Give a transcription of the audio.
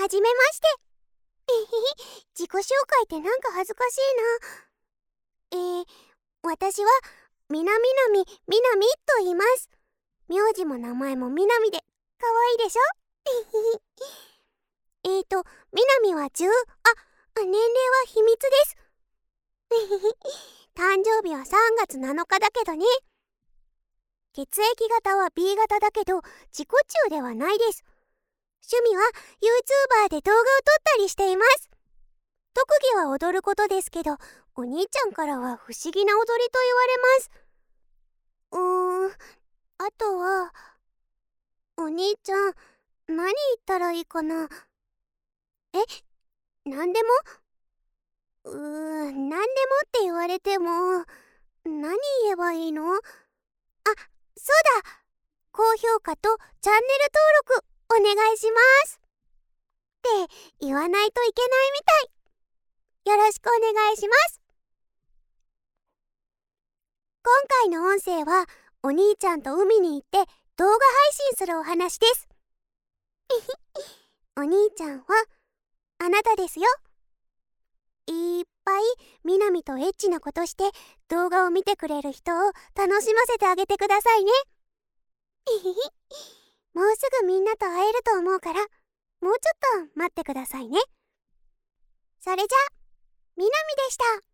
はじめまして。自己紹介ってなんか恥ずかしいな。私はみなみなみみなみと言います。名字も名前もみなみで可愛いでしょ。みなみは年齢は秘密です。誕生日は3月7日だけどね。血液型は B 型だけど自己中ではないです。趣味は YouTuber で動画を撮ったりしています。特技は踊ることですけど、お兄ちゃんからは不思議な踊りと言われます。あとは、お兄ちゃん、何言ったらいいかな。なんでもなんでもって言われても、何言えばいいの？そうだ！高評価とチャンネル登録お願いします。って言わないといけないみたい。よろしくお願いします。今回の音声は、お兄ちゃんと海に行って動画配信するお話です。お兄ちゃんは、あなたですよ。いっぱいみなみとエッチなことして動画を見てくれる人を楽しませてあげてくださいね。もうすぐみんなと会えると思うから、もうちょっと待ってくださいね。それじゃ、みなみでした。